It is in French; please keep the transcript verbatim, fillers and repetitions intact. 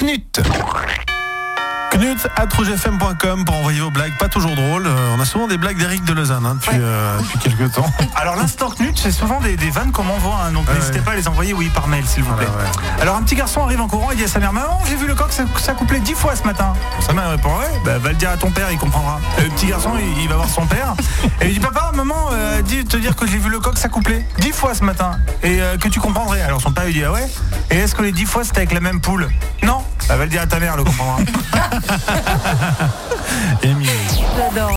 Knut. Knut arobase rouge f m point com pour envoyer vos blagues, pas toujours drôles. Euh, on a souvent des blagues d'Éric de Lausanne hein, depuis, ouais. euh, depuis quelques temps. Alors l'instant Knut, c'est souvent des, des vannes qu'on m'envoie, hein, donc ah n'hésitez ouais. pas à les envoyer oui par mail s'il vous plaît. Ah ouais. Alors un petit garçon arrive en courant et dit à sa mère: maman, j'ai vu le coq s'accoupler dix fois ce matin. Sa mère répond: ouais, bah, va le dire à ton père, il comprendra. Le petit garçon il, il va voir son père et il dit: papa, maman euh, dit te dire que j'ai vu le coq s'accoupler dix fois ce matin et euh, que tu comprendrais. Alors son père il dit: ah ouais, et est-ce que les dix fois c'était avec la même poule? Non, bah, va le dire à ta mère, elle le comprendra. Émile. J'adore.